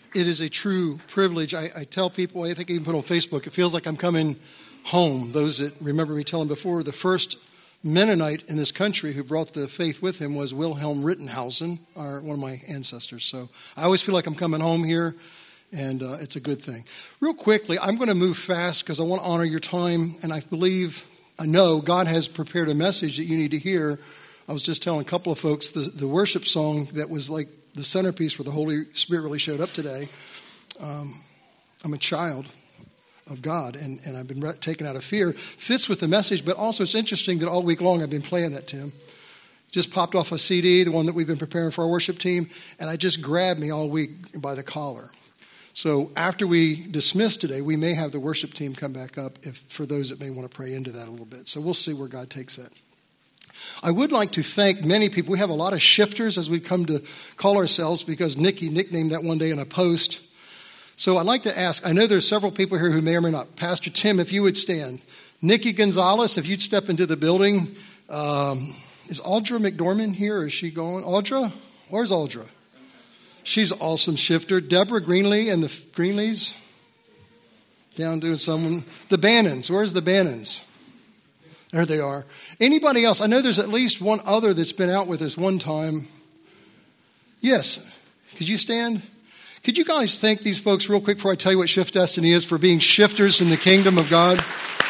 It is a true privilege. I tell people, I think I even put on Facebook, it feels like I'm coming home. Those that remember me telling before, the first Mennonite in this country who brought the faith with him was Wilhelm Rittenhausen, one of my ancestors. So I always feel like I'm coming home here, and it's a good thing. Real quickly, I'm going to move fast because I want to honor your time, and I know God has prepared a message that you need to hear. I was just telling a couple of folks the worship song that was like the centerpiece where the Holy Spirit really showed up today. I'm a child of God, and I've been taken out of fear. Fits with the message, but also it's interesting that all week long I've been playing that, Tim. Just popped off a CD, the one that we've been preparing for our worship team, and it just grabbed me all week by the collar. So after we dismiss today, we may have the worship team come back up for those that may want to pray into that a little bit. So we'll see where God takes that. I would like to thank many people. We have a lot of shifters, as we come to call ourselves, because Nikki nicknamed that one day in a post. So I'd like to ask, I know there's several people here who may or may not. Pastor Tim, if you would stand. Nikki Gonzalez, if you'd step into the building. Is Audra McDormand here, or is she going? Audra? Where's Audra? She's an awesome shifter. Deborah Greenlee and the Greenleys. Down doing someone. The Bannons. Where's the Bannons? There they are. Anybody else? I know there's at least one other that's been out with us one time. Yes. Could you stand? Could you guys thank these folks real quick before I tell you what Shift Destiny is for being shifters in the kingdom of God?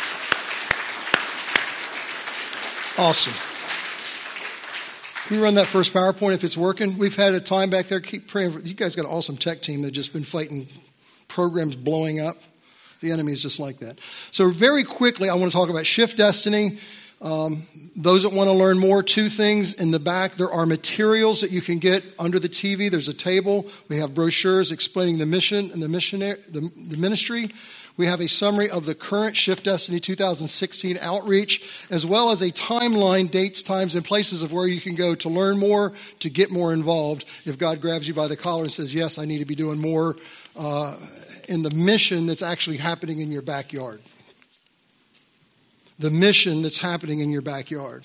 Awesome. Can you run that first PowerPoint if it's working? We've had a time back there. Keep praying. You guys got an awesome tech team that's just been fighting programs blowing up. The enemy is just like that. So very quickly, I want to talk about Shift Destiny. Those that want to learn more, two things in the back. There are materials that you can get under the TV. There's a table. We have brochures explaining the mission and the ministry. We have a summary of the current Shift Destiny 2016 outreach, as well as a timeline, dates, times, and places of where you can go to learn more, to get more involved. If God grabs you by the collar and says, yes, I need to be doing more in the mission that's actually happening in your backyard. The mission that's happening in your backyard.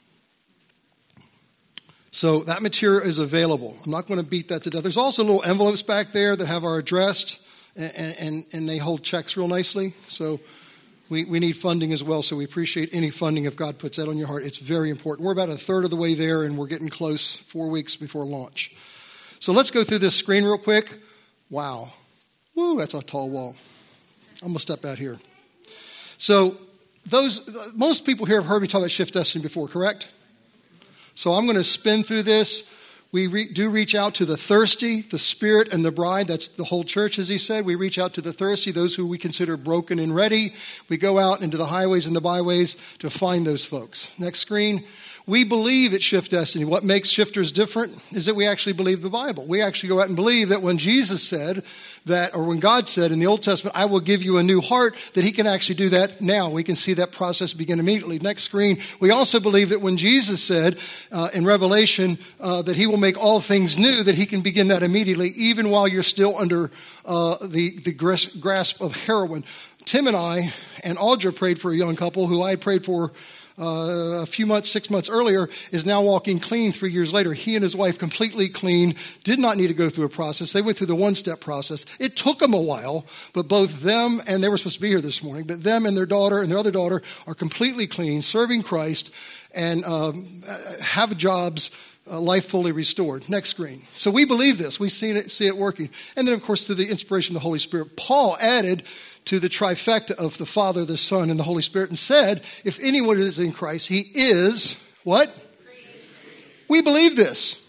So that material is available. I'm not going to beat that to death. There's also little envelopes back there that have our address, and they hold checks real nicely. So we need funding as well, so we appreciate any funding if God puts that on your heart. It's very important. We're about a third of the way there, and we're getting close, 4 weeks before launch. So let's go through this screen real quick. Wow. Woo, that's a tall wall. I'm going to step out here. So most people here have heard me talk about Shift Destiny before, correct? So I'm going to spin through this. We do reach out to the thirsty, the Spirit, and the bride. That's the whole church, as he said. We reach out to the thirsty, those who we consider broken and ready. We go out into the highways and the byways to find those folks. Next screen. We believe at Shift Destiny. What makes shifters different is that we actually believe the Bible. We actually go out and believe that when Jesus said that, or when God said in the Old Testament, I will give you a new heart, that he can actually do that now. We can see that process begin immediately. Next screen. We also believe that when Jesus said in Revelation that he will make all things new, that he can begin that immediately, even while you're still under the grasp of heroin. Tim and I and Audra prayed for a young couple who I had prayed for a few months, 6 months earlier, is now walking clean 3 years later. He and his wife completely clean, did not need to go through a process. They went through the one-step process. It took them a while, but both them, and they were supposed to be here this morning, but them and their daughter and their other daughter are completely clean, serving Christ, and have jobs, life fully restored. Next screen. So we believe this. We see it working. And then, of course, through the inspiration of the Holy Spirit, Paul added to the trifecta of the Father, the Son, and the Holy Spirit, and said, if anyone is in Christ, he is what? We believe this.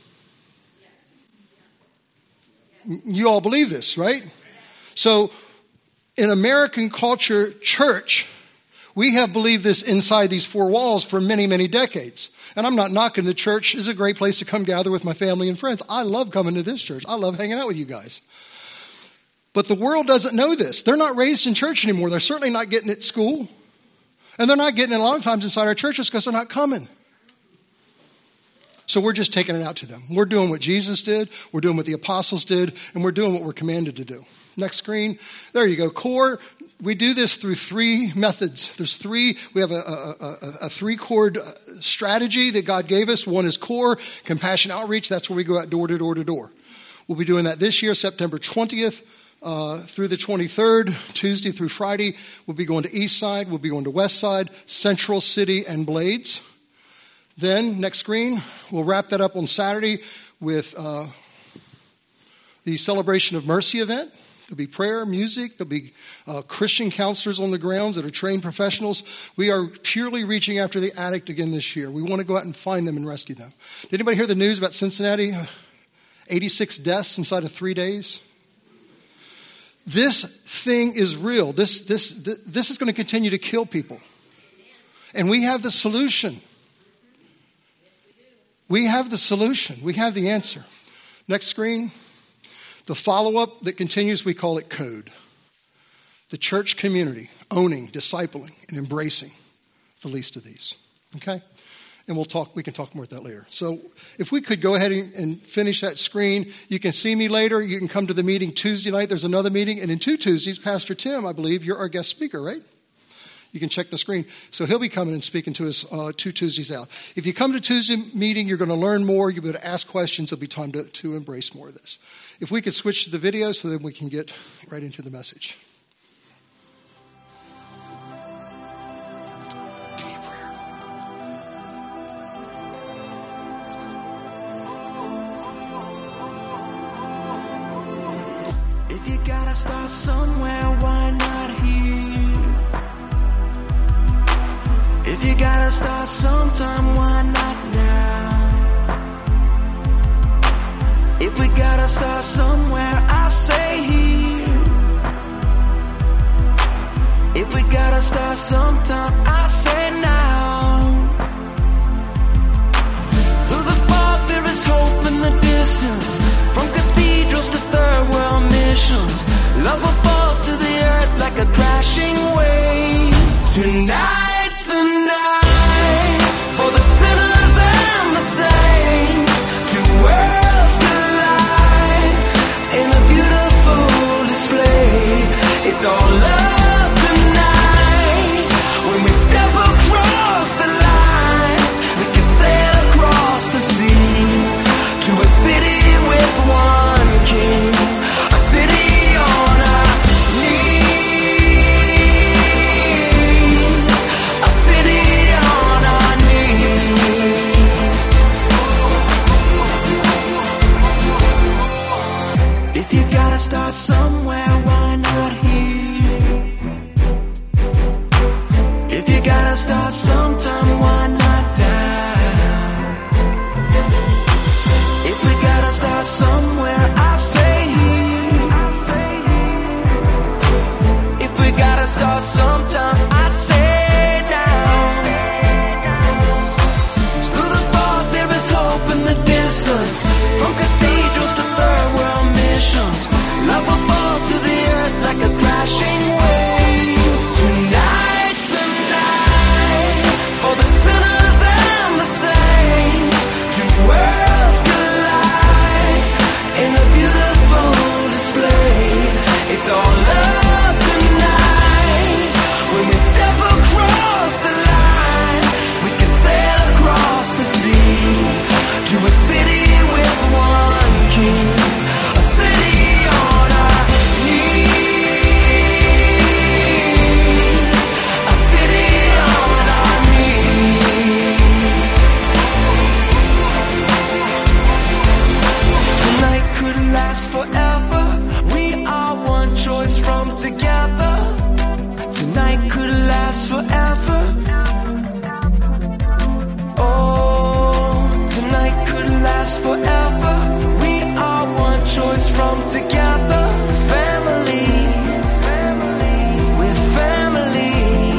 You all believe this, right? So in American culture, church, we have believed this inside these four walls for many, many decades. And I'm not knocking the church. It's a great place to come gather with my family and friends. I love coming to this church. I love hanging out with you guys. But the world doesn't know this. They're not raised in church anymore. They're certainly not getting it at school. And they're not getting it a lot of times inside our churches because they're not coming. So we're just taking it out to them. We're doing what Jesus did. We're doing what the apostles did. And we're doing what we're commanded to do. Next screen. There you go. Core. We do this through three methods. We have a three-chord strategy that God gave us. One is core, compassion outreach. That's where we go out door to door to door. We'll be doing that this year, September 20th through the 23rd, Tuesday through Friday. We'll be going to East Side, we'll be going to West Side, Central City, and Blades. Then, next screen, we'll wrap that up on Saturday with the Celebration of Mercy event. There'll be prayer, music. There'll be Christian counselors on the grounds that are trained professionals. We are purely reaching after the addict again this year. We want to go out and find them and rescue them. Did anybody hear the news about Cincinnati? 86 deaths inside of 3 days. This thing is real. This is going to continue to kill people. And we have the solution. We have the solution. We have the answer. Next screen. The follow-up that continues, we call it CODE. The church community owning, discipling, and embracing the least of these. Okay? And we can talk more about that later. So if we could go ahead and finish that screen. You can see me later. You can come to the meeting Tuesday night. There's another meeting. And in 2 Tuesdays, Pastor Tim, I believe, you're our guest speaker, right? You can check the screen. So he'll be coming and speaking to us 2 Tuesdays out. If you come to Tuesday meeting, you're going to learn more. You'll be able to ask questions. There'll be time to embrace more of this. If we could switch to the video so that we can get right into the message. Give me a prayer. If you gotta start somewhere, why not here? If you gotta start sometime, why not now? If we gotta start somewhere, I say here. If we gotta start sometime, I say now. Through the fog there is hope in the distance. From cathedrals to third world missions, love will fall to the earth like a crashing wave. Tonight's the night for the sinners and the saints. 2 worlds collide in a beautiful display. It's all love tonight. When we step across the line, we can sail across the sea to a city with one king, a city on our knees, a city on our knees. If you gotta start somewhere, why not here? If you gotta start sometime, why not now? If we gotta start somewhere, I say here. If we gotta start sometime, I say now. Through the fog there is hope in the distance. From cathedrals to third world missions, love will fall to the earth like a crashing wave. Tonight's the night for the sinners and the saints. 2 worlds collide in a beautiful display. It's all love tonight. When we step across the line, we can sail across the sea to a city with one king, a city on our knees, a city on our knees. Tonight could last forever. We are one choice from together. Tonight could last forever. Oh, tonight could last forever. We are one choice from together. Family, we're family.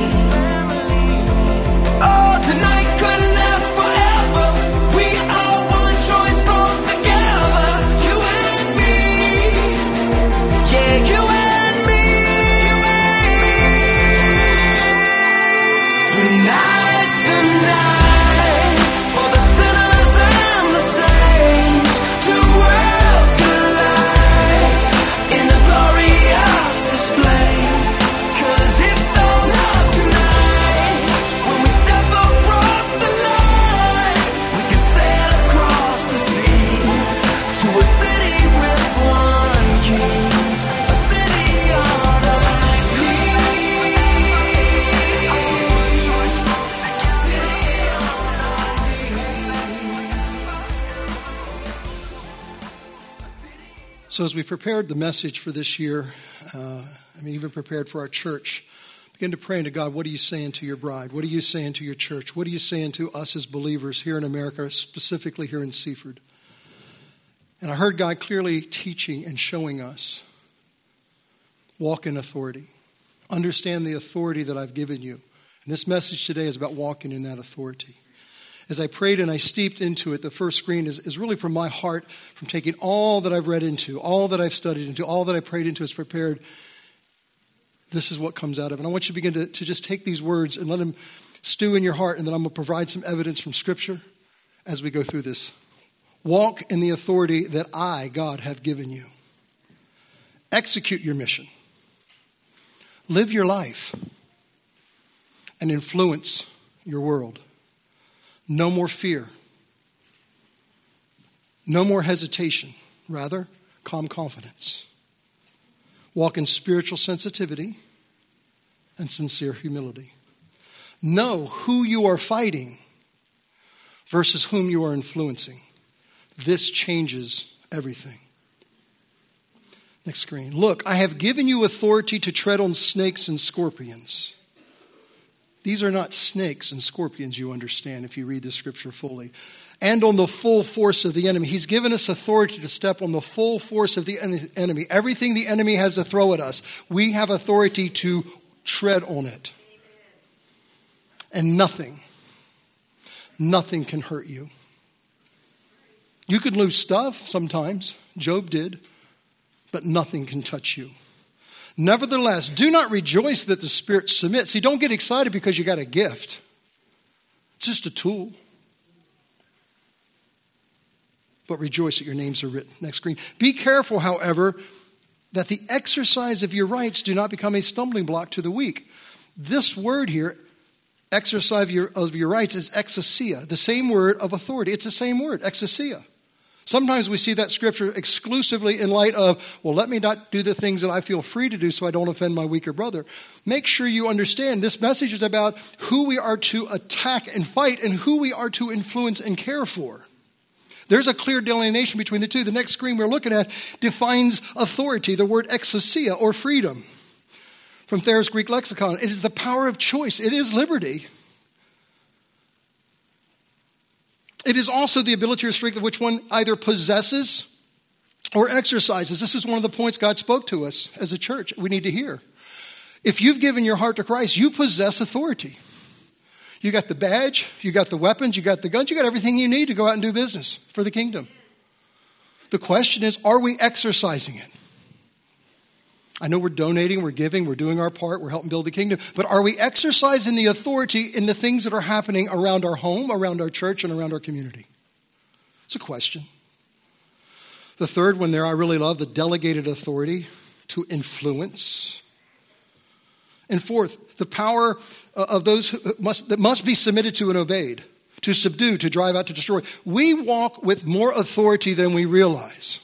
Oh, tonight could last forever. We are one choice from together. You and me. So as we prepared the message for this year, even prepared for our church, begin to pray into God, what are you saying to your bride? What are you saying to your church? What are you saying to us as believers here in America, specifically here in Seaford? And I heard God clearly teaching and showing us, walk in authority. Understand the authority that I've given you. And this message today is about walking in that authority. As I prayed and I steeped into it, the first screen is really from my heart, from taking all that I've read into, all that I've studied into, all that I prayed into, is prepared. This is what comes out of it. And I want you to begin to just take these words and let them stew in your heart, and then I'm going to provide some evidence from Scripture as we go through this. Walk in the authority that I, God, have given you. Execute your mission. Live your life and influence your world. No more fear. No more hesitation. Rather, calm confidence. Walk in spiritual sensitivity and sincere humility. Know who you are fighting versus whom you are influencing. This changes everything. Next screen. Look, I have given you authority to tread on snakes and scorpions. These are not snakes and scorpions, you understand, if you read the scripture fully. And on the full force of the enemy. He's given us authority to step on the full force of the enemy. Everything the enemy has to throw at us, we have authority to tread on it. And nothing can hurt you. You could lose stuff sometimes. Job did. But nothing can touch you. Nevertheless, do not rejoice that the Spirit submits. See, don't get excited because you got a gift. It's just a tool. But rejoice that your names are written. Next screen. Be careful, however, that the exercise of your rights do not become a stumbling block to the weak. This word here, exercise of your rights, is exousia, the same word of authority. It's the same word, exousia. Sometimes we see that scripture exclusively in light of, well, let me not do the things that I feel free to do so I don't offend my weaker brother. Make sure you understand this message is about who we are to attack and fight and who we are to influence and care for. There's a clear delineation between the two. The next screen we're looking at defines authority, the word exousia, or freedom, from Thayer's Greek lexicon. It is the power of choice. It is liberty. It is also the ability or strength of which one either possesses or exercises. This is one of the points God spoke to us as a church we need to hear. If you've given your heart to Christ, you possess authority. You got the badge, you got the weapons, you got the guns, you got everything you need to go out and do business for the kingdom. The question is, are we exercising it? I know we're donating, we're giving, we're doing our part, we're helping build the kingdom, but are we exercising the authority in the things that are happening around our home, around our church, and around our community? It's a question. The third one there I really love, the delegated authority to influence. And fourth, the power of those that must be submitted to and obeyed, to subdue, to drive out, to destroy. We walk with more authority than we realize.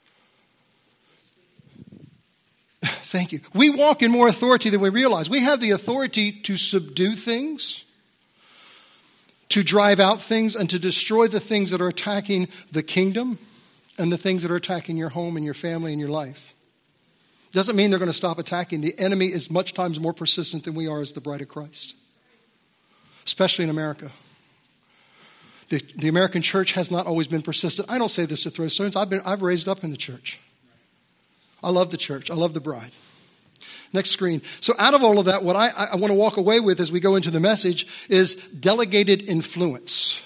Thank you. We walk in more authority than we realize. We have the authority to subdue things, to drive out things, and to destroy the things that are attacking the kingdom and the things that are attacking your home and your family and your life. Doesn't mean they're going to stop attacking. The enemy is much times more persistent than we are as the bride of Christ, especially in America. The American church has not always been persistent. I don't say this to throw stones. I've raised up in the church. I love the church. I love the bride. Next screen. So out of all of that, what I want to walk away with as we go into the message is delegated influence.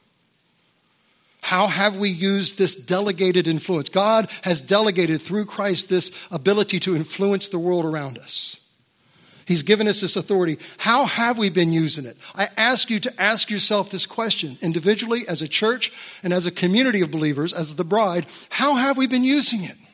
How have we used this delegated influence? God has delegated through Christ this ability to influence the world around us. He's given us this authority. How have we been using it? I ask you to ask yourself this question individually, as a church, and as a community of believers, as the bride. How have we been using it?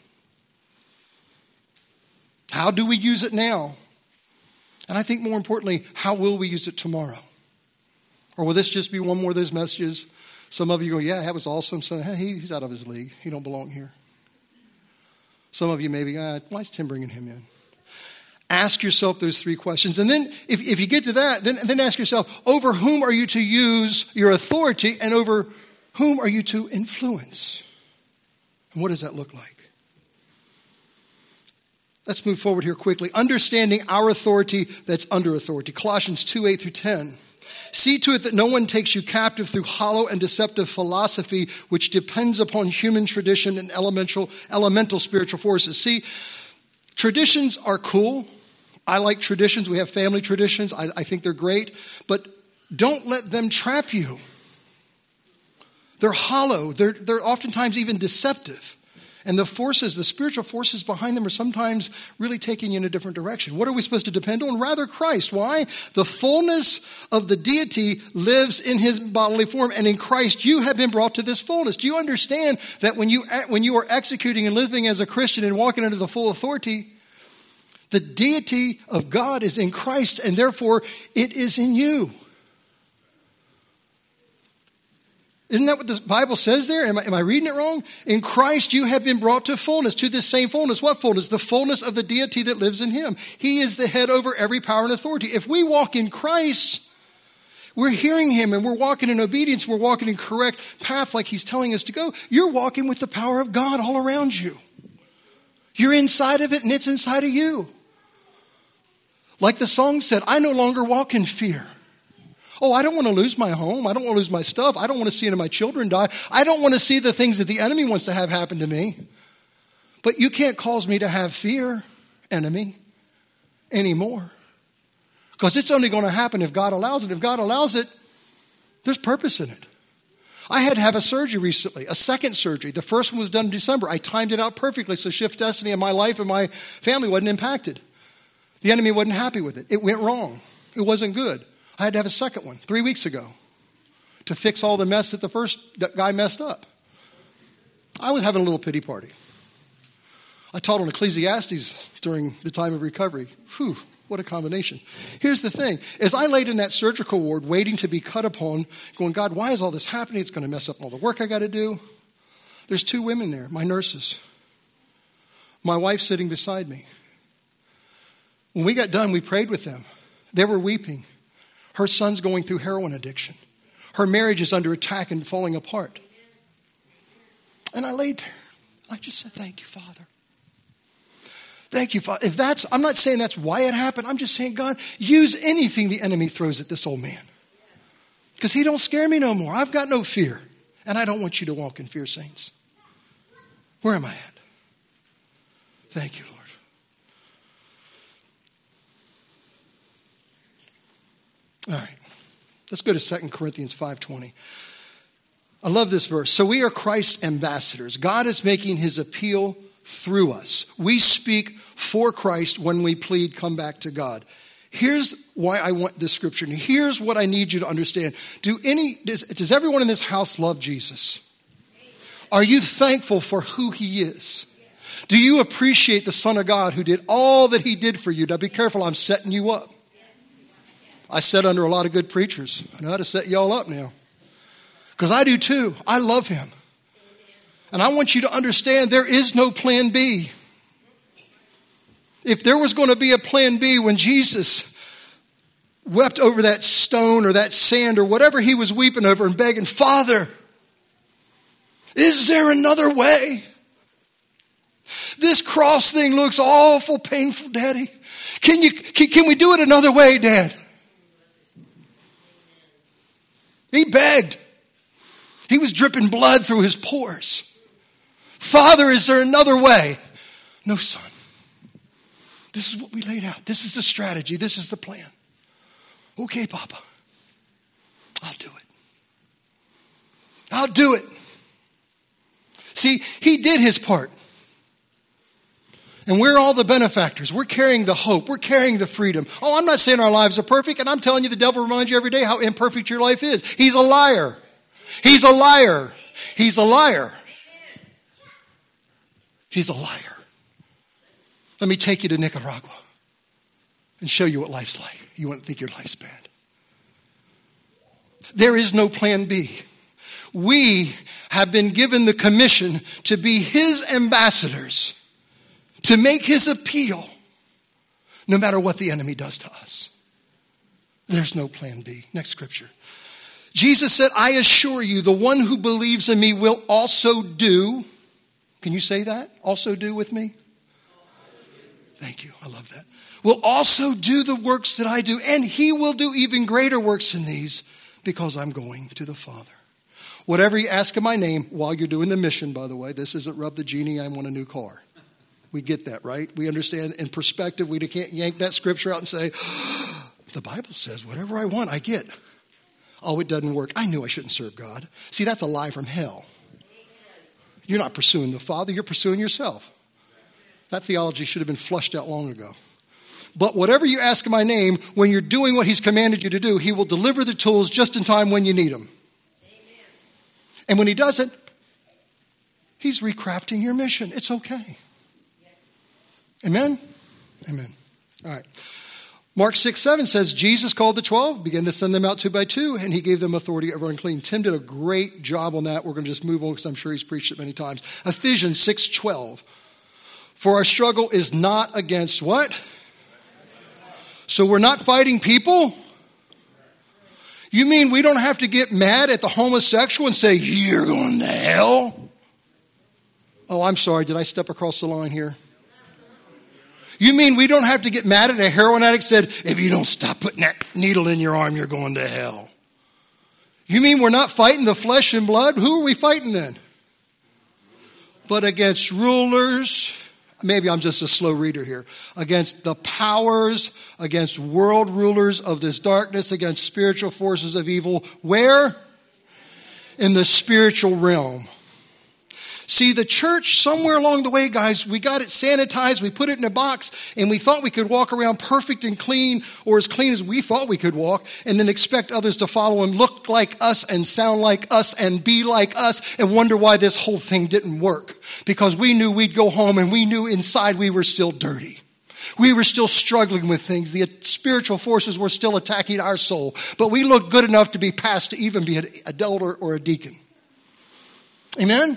How do we use it now? And I think more importantly, how will we use it tomorrow? Or will this just be one more of those messages? Some of you go, yeah, that was awesome. So he's out of his league. He don't belong here. Some of you maybe, why is Tim bringing him in? Ask yourself those three questions. And then if you get to that, then ask yourself, over whom are you to use your authority and over whom are you to influence? And what does that look like? Let's move forward here quickly. Understanding our authority that's under authority. Colossians 2:8-10. See to it that no one takes you captive through hollow and deceptive philosophy, which depends upon human tradition and elemental spiritual forces. See, traditions are cool. I like traditions. We have family traditions. I think they're great. But don't let them trap you. They're hollow. They're oftentimes even deceptive. And the spiritual forces behind them are sometimes really taking you in a different direction. What are we supposed to depend on? Rather, Christ. Why? The fullness of the deity lives in his bodily form. And in Christ, you have been brought to this fullness. Do you understand that when you are executing and living as a Christian and walking under the full authority, the deity of God is in Christ, and therefore it is in you? Isn't that what the Bible says there? Am I reading it wrong? In Christ you have been brought to fullness, to this same fullness. What fullness? The fullness of the deity that lives in him. He is the head over every power and authority. If we walk in Christ, we're hearing him and we're walking in obedience. We're walking in correct path like he's telling us to go. You're walking with the power of God all around you. You're inside of it and it's inside of you. Like the song said, I no longer walk in fear. Oh, I don't want to lose my home. I don't want to lose my stuff. I don't want to see any of my children die. I don't want to see the things that the enemy wants to have happen to me. But you can't cause me to have fear, enemy, anymore. Because it's only going to happen if God allows it. If God allows it, there's purpose in it. I had to have a surgery recently, a second surgery. The first one was done in December. I timed it out perfectly so Shift Destiny and my life and my family wasn't impacted. The enemy wasn't happy with it. It went wrong. It wasn't good. I had to have a second one 3 weeks ago to fix all the mess that the first guy messed up. I was having a little pity party. I taught on Ecclesiastes during the time of recovery. Whew, what a combination. Here's the thing. As I laid in that surgical ward waiting to be cut upon, going, God, why is all this happening? It's going to mess up all the work I got to do. There's 2 women there, my nurses. My wife sitting beside me. When we got done, we prayed with them. They were weeping. Her son's going through heroin addiction. Her marriage is under attack and falling apart. And I laid there. I just said, thank you, Father. Thank you, Father. I'm not saying that's why it happened. I'm just saying, God, use anything the enemy throws at this old man. Because he don't scare me no more. I've got no fear. And I don't want you to walk in fear, saints. Where am I at? Thank you, Lord. All right, let's go to 2 Corinthians 5:20. I love this verse. So we are Christ's ambassadors. God is making his appeal through us. We speak for Christ when we plead, come back to God. Here's why I want this scripture. And here's what I need you to understand. Does everyone in this house love Jesus? Are you thankful for who he is? Do you appreciate the Son of God who did all that he did for you? Now be careful, I'm setting you up. I sat under a lot of good preachers. I know how to set y'all up now. Because I do too. I love him. And I want you to understand there is no plan B. If there was going to be a plan B when Jesus wept over that stone or that sand or whatever he was weeping over and begging, Father, is there another way? This cross thing looks awful painful, Daddy. Can we do it another way, Dad? He begged. He was dripping blood through his pores. Father, is there another way? No, son. This is what we laid out. This is the strategy. This is the plan. Okay, Papa. I'll do it. I'll do it. See, he did his part. And we're all the benefactors. We're carrying the hope. We're carrying the freedom. Oh, I'm not saying our lives are perfect. And I'm telling you, the devil reminds you every day how imperfect your life is. He's a liar. He's a liar. He's a liar. He's a liar. Let me take you to Nicaragua and show you what life's like. You wouldn't think your life's bad. There is no plan B. We have been given the commission to be his ambassadors, to make his appeal, no matter what the enemy does to us. There's no plan B. Next scripture. Jesus said, I assure you, the one who believes in me will also do. Can you say that? Also do with me? Thank you. I love that. Will also do the works that I do, and he will do even greater works than these because I'm going to the Father. Whatever you ask in my name while you're doing the mission, by the way, this isn't rub the genie, I want a new car. We get that, right? We understand in perspective, we can't yank that scripture out and say, the Bible says whatever I want, I get. Oh, it doesn't work. I knew I shouldn't serve God. See, that's a lie from hell. You're not pursuing the Father, you're pursuing yourself. That theology should have been flushed out long ago. But whatever you ask in my name, when you're doing what he's commanded you to do, he will deliver the tools just in time when you need them. Amen. And when he doesn't, he's recrafting your mission. It's okay. Yes. Amen? Amen. All right. Mark 6:7 says, Jesus called the 12, began to send them out 2 by 2, and he gave them authority over unclean. Tim did a great job on that. We're going to just move on because I'm sure he's preached it many times. Ephesians 6:12. For our struggle is not against what? So we're not fighting people? You mean we don't have to get mad at the homosexual and say, you're going to hell? Oh, I'm sorry. Did I step across the line here? You mean we don't have to get mad at a heroin addict and said, if you don't stop putting that needle in your arm, you're going to hell? You mean we're not fighting the flesh and blood? Who are we fighting then? But against rulers. Maybe I'm just a slow reader here. Against the powers, against world rulers of this darkness, against spiritual forces of evil. Where? In the spiritual realm. See, the church, somewhere along the way, guys, we got it sanitized, we put it in a box, and we thought we could walk around perfect and clean, or as clean as we thought we could walk, and then expect others to follow and look like us and sound like us and be like us and wonder why this whole thing didn't work. Because we knew we'd go home and we knew inside we were still dirty. We were still struggling with things. The spiritual forces were still attacking our soul. But we looked good enough to be passed to even be an elder or a deacon. Amen?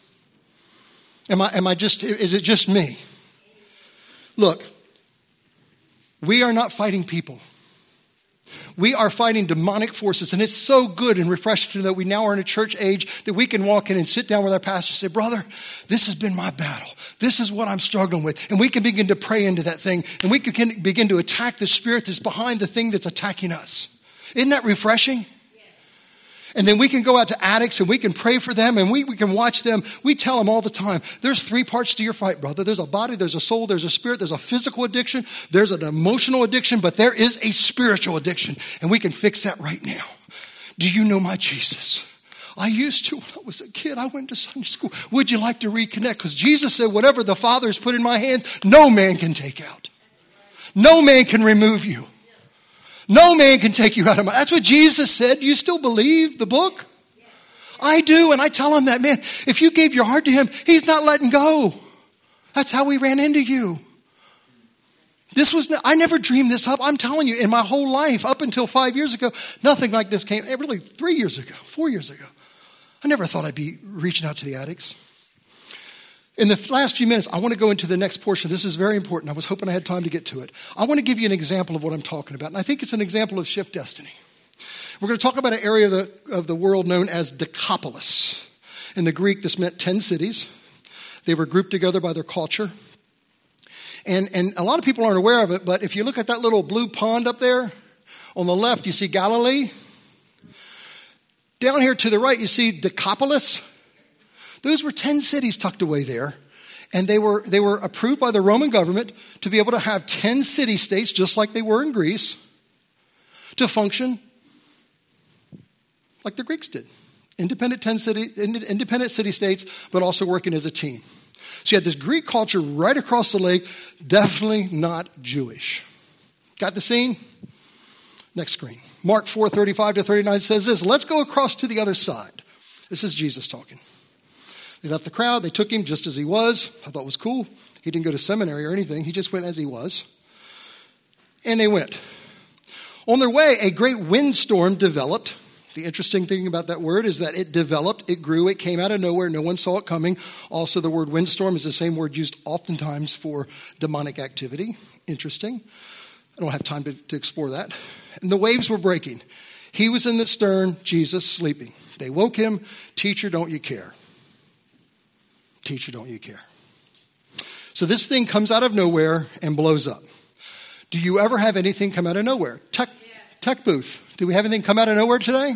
Is it just me? Look, we are not fighting people. We are fighting demonic forces, and it's so good and refreshing to know that we now are in a church age that we can walk in and sit down with our pastor and say, brother, this has been my battle. This is what I'm struggling with. And we can begin to pray into that thing, and we can begin to attack the spirit that's behind the thing that's attacking us. Isn't that refreshing? And then we can go out to addicts and we can pray for them and we can watch them. We tell them all the time, there's 3 parts to your fight, brother. There's a body, there's a soul, there's a spirit, there's a physical addiction, there's an emotional addiction, but there is a spiritual addiction. And we can fix that right now. Do you know my Jesus? I used to when I was a kid. I went to Sunday school. Would you like to reconnect? Because Jesus said, whatever the Father has put in my hands, no man can take out. No man can remove you. No man can take you out of my... That's what Jesus said. Do you still believe the book? I do, and I tell him that, man, if you gave your heart to him, he's not letting go. That's how we ran into you. I never dreamed this up. I'm telling you, in my whole life, up until 5 years ago, nothing like this came. Really, 3 years ago, 4 years ago. I never thought I'd be reaching out to the addicts. In the last few minutes, I want to go into the next portion. This is very important. I was hoping I had time to get to it. I want to give you an example of what I'm talking about. And I think it's an example of shift destiny. We're going to talk about an area of the world known as Decapolis. In the Greek, this meant 10 cities. They were grouped together by their culture. And a lot of people aren't aware of it, but if you look at that little blue pond up there, on the left, you see Galilee. Down here to the right, you see Decapolis. Those were 10 cities tucked away there, and they were approved by the Roman government to be able to have 10 city-states, just like they were in Greece, to function like the Greeks did. Independent city-states, but also working as a team. So you had this Greek culture right across the lake, definitely not Jewish. Got the scene? Next screen. Mark 4:35-39 says this, let's go across to the other side. This is Jesus talking. They left the crowd. They took him just as he was. I thought it was cool. He didn't go to seminary or anything. He just went as he was. And they went. On their way, a great windstorm developed. The interesting thing about that word is that it developed, it grew, it came out of nowhere. No one saw it coming. Also, the word windstorm is the same word used oftentimes for demonic activity. Interesting. I don't have time to explore that. And the waves were breaking. He was in the stern, Jesus sleeping. They woke him. Teacher, don't you care? Teacher, don't you care? So this thing comes out of nowhere and blows up. Do you ever have anything come out of nowhere? Tech booth. Do we have anything come out of nowhere today?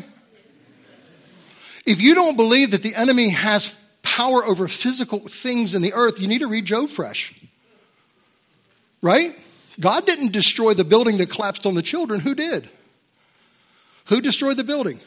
If you don't believe that the enemy has power over physical things in the earth, you need to read Job fresh. Right? God didn't destroy the building that collapsed on the children. Who did? Who destroyed the building?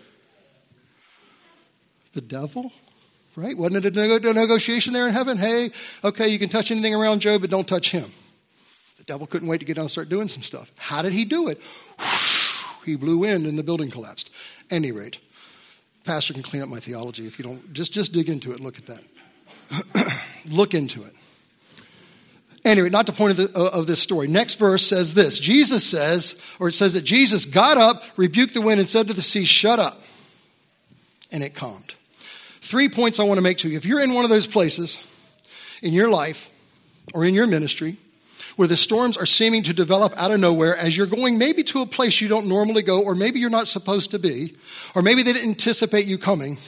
The devil. Right? Wasn't it a negotiation there in heaven? Hey, okay, you can touch anything around Job, but don't touch him. The devil couldn't wait to get down and start doing some stuff. How did he do it? He blew in and the building collapsed. Any rate, pastor can clean up my theology if you don't. Just dig into it. Look at that. Look into it. Anyway, not the point of this story. Next verse says this. Jesus says, or it says that Jesus got up, rebuked the wind, and said to the sea, shut up. And it calmed. 3 points I want to make to you. If you're in one of those places in your life or in your ministry where the storms are seeming to develop out of nowhere as you're going maybe to a place you don't normally go, or maybe you're not supposed to be, or maybe they didn't anticipate you coming,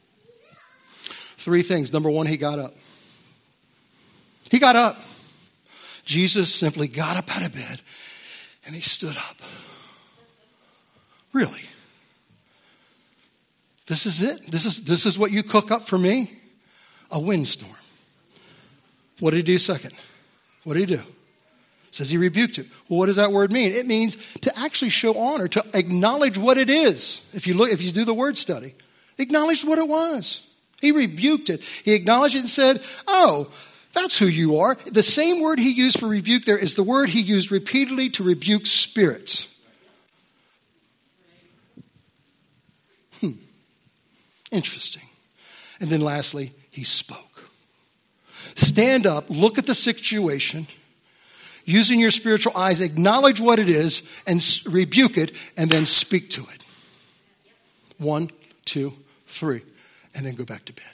3 things. Number 1, he got up. He got up. Jesus simply got up out of bed and he stood up. Really? This is it? This is what you cook up for me? A windstorm. What did he do second? What did he do? It says he rebuked it. Well, what does that word mean? It means to actually show honor, to acknowledge what it is. If you do the word study, acknowledge what it was. He rebuked it. He acknowledged it and said, oh, that's who you are. The same word he used for rebuke there is the word he used repeatedly to rebuke spirits. Interesting. And then lastly, he spoke. Stand up, look at the situation, using your spiritual eyes, acknowledge what it is, and rebuke it, and then speak to it. 1, 2, 3, and then go back to bed.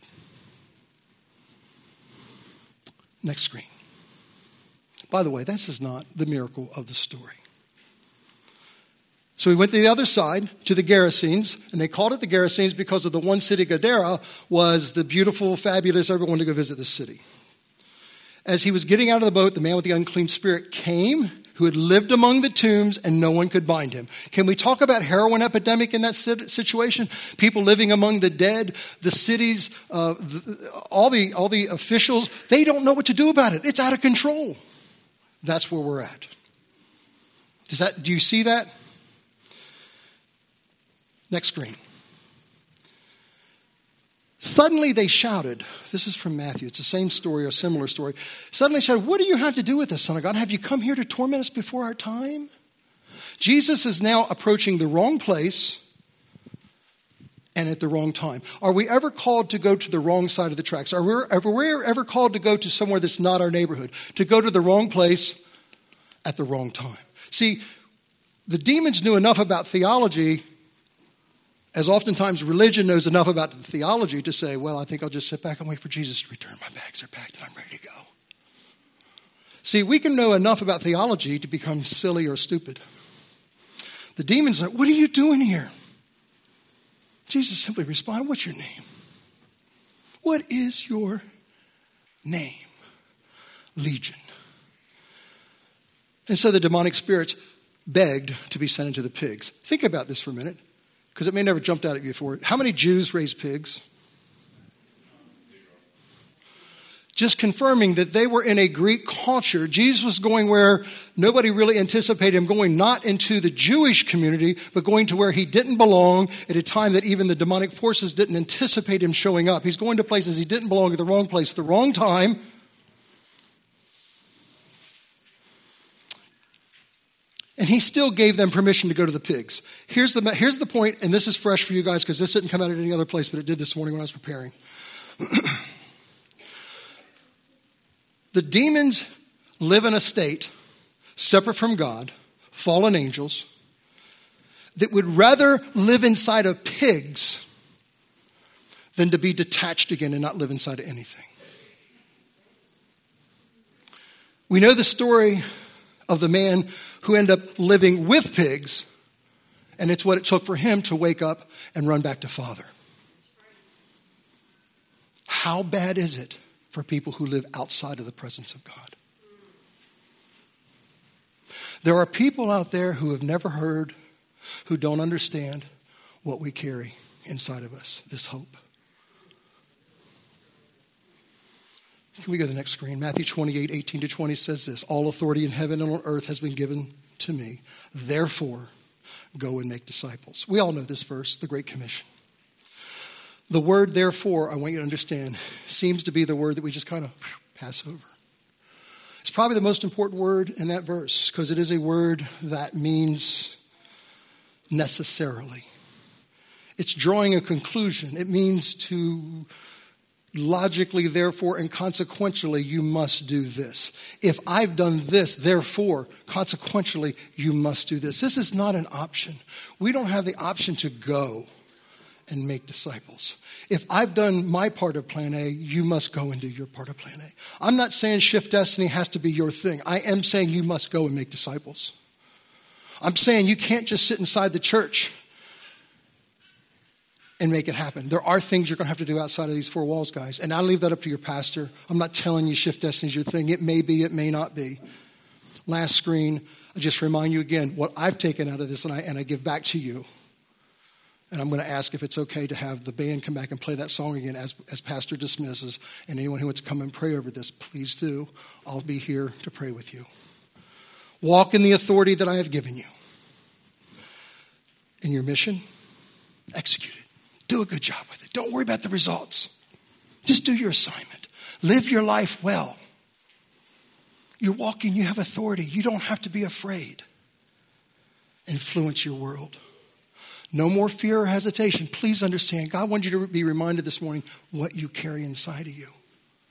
Next screen. By the way, this is not the miracle of the story. So he went to the other side, to the Gerasenes, and they called it the Gerasenes because of the one city, Gadara, was the beautiful, fabulous, everyone wanted to go visit this city. As he was getting out of the boat, the man with the unclean spirit came, who had lived among the tombs, and no one could bind him. Can we talk about heroin epidemic in that situation? People living among the dead, the cities, all the officials, they don't know what to do about it. It's out of control. That's where we're at. Do you see that? Next screen. Suddenly they shouted. This is from Matthew. It's the same story or a similar story. Suddenly shouted, what do you have to do with us, Son of God? Have you come here to torment us before our time? Jesus is now approaching the wrong place and at the wrong time. Are we ever called to go to the wrong side of the tracks? Are we ever called to go to somewhere that's not our neighborhood? To go to the wrong place at the wrong time? See, the demons knew enough about theology, as oftentimes religion knows enough about the theology to say, well, I think I'll just sit back and wait for Jesus to return. My bags are packed and I'm ready to go. See, we can know enough about theology to become silly or stupid. The demons are, what are you doing here? Jesus simply responded, what's your name? What is your name? Legion. And so the demonic spirits begged to be sent into the pigs. Think about this for a minute, because it may never jumped out at you before. How many Jews raise pigs? Just confirming that they were in a Greek culture. Jesus was going where nobody really anticipated him going, not into the Jewish community, but going to where he didn't belong at a time that even the demonic forces didn't anticipate him showing up. He's going to places he didn't belong, at the wrong place, at the wrong time. And he still gave them permission to go to the pigs. Here's the point, and this is fresh for you guys because this didn't come out at any other place, but it did this morning when I was preparing. The demons live in a state separate from God, fallen angels, that would rather live inside of pigs than to be detached again and not live inside of anything. We know the story of the man who ended up living with pigs, and it's what it took for him to wake up and run back to Father. How bad is it for people who live outside of the presence of God? There are people out there who have never heard, who don't understand what we carry inside of us, this hope. Can we go to the next screen? Matthew 28, 18 to 20 says this: all authority in heaven and on earth has been given to me. Therefore, go and make disciples. We all know this verse, the Great Commission. The word therefore, I want you to understand, seems to be the word that we just kind of pass over. It's probably the most important word in that verse because it is a word that means necessarily. It's drawing a conclusion. It means to logically, therefore, and consequentially, you must do this. If I've done this, therefore, consequentially, you must do this. This is not an option. We don't have the option to go and make disciples. If I've done my part of plan A, you must go and do your part of plan A. I'm not saying Shift Destiny has to be your thing. I am saying you must go and make disciples. I'm saying you can't just sit inside the church and make it happen. There are things you're going to have to do outside of these four walls, guys. And I'll leave that up to your pastor. I'm not telling you Shift Destiny is your thing. It may be, it may not be. Last screen, I just remind you again what I've taken out of this and I give back to you. And I'm going to ask if it's okay to have the band come back and play that song again as Pastor dismisses. And anyone who wants to come and pray over this, please do. I'll be here to pray with you. Walk in the authority that I have given you. In your mission, execute it. Do a good job with it. Don't worry about the results. Just do your assignment. Live your life well. You're walking, you have authority. You don't have to be afraid. Influence your world. No more fear or hesitation. Please understand, God wants you to be reminded this morning what you carry inside of you.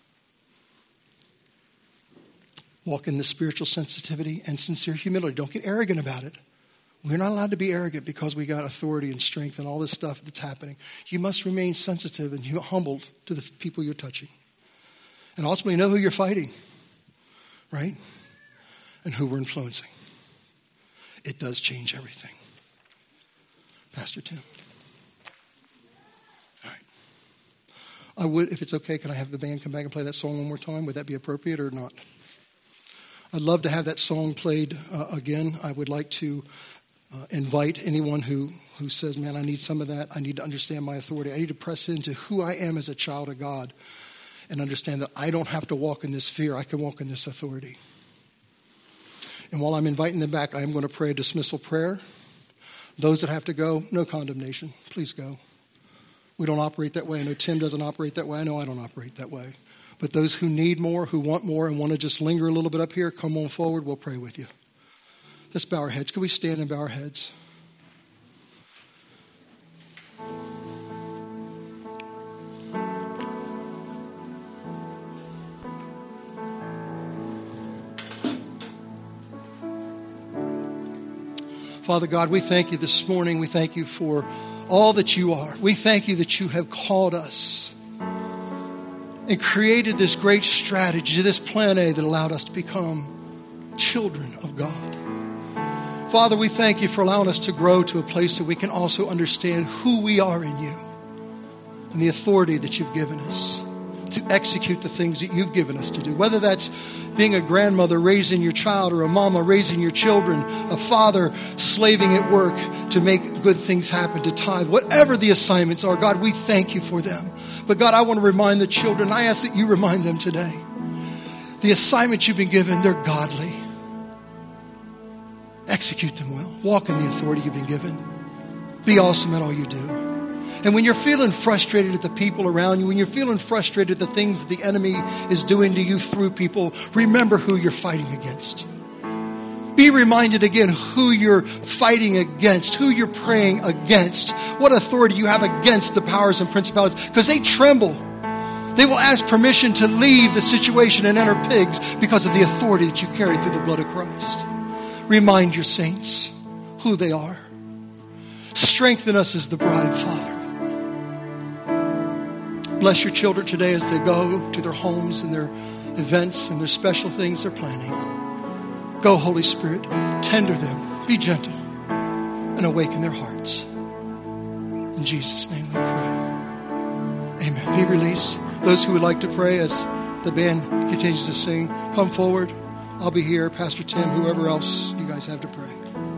Walk in the spiritual sensitivity and sincere humility. Don't get arrogant about it. We're not allowed to be arrogant because we got authority and strength and all this stuff that's happening. You must remain sensitive and humbled to the people you're touching. And ultimately know who you're fighting, right? And who we're influencing. It does change everything. Pastor Tim. All right. I would, if it's okay, can I have the band come back and play that song one more time? Would that be appropriate or not? I'd love to have that song played again. I would like to invite anyone who says, man, I need some of that. I need to understand my authority. I need to press into who I am as a child of God and understand that I don't have to walk in this fear. I can walk in this authority. And while I'm inviting them back, I am going to pray a dismissal prayer. Those that have to go, no condemnation. Please go. We don't operate that way. I know Tim doesn't operate that way. I know I don't operate that way. But those who need more, who want more, and want to just linger a little bit up here, come on forward. We'll pray with you. Let's bow our heads. Can we stand and bow our heads? Father God, we thank you this morning. We thank you for all that you are. We thank you that you have called us and created this great strategy, this plan A that allowed us to become children of God. Father, we thank you for allowing us to grow to a place that we can also understand who we are in you and the authority that you've given us to execute the things that you've given us to do. Whether that's being a grandmother raising your child, or a mama raising your children, a father slaving at work to make good things happen, to tithe, whatever the assignments are, God, we thank you for them. But God, I want to remind the children, I ask that you remind them today, the assignments you've been given, they're godly. Execute them well. Walk in the authority you've been given. Be awesome at all you do. And when you're feeling frustrated at the people around you, when you're feeling frustrated at the things that the enemy is doing to you through people, remember who you're fighting against. Be reminded again who you're fighting against, who you're praying against, what authority you have against the powers and principalities, because they tremble. They will ask permission to leave the situation and enter pigs because of the authority that you carry through the blood of Christ. Remind your saints who they are. Strengthen us as the bride, Father. Bless your children today as they go to their homes and their events and their special things they're planning. Go, Holy Spirit, tender them, be gentle, and awaken their hearts. In Jesus' name we pray. Amen. Be released. Those who would like to pray as the band continues to sing, come forward. I'll be here, Pastor Tim, whoever else you guys have to pray.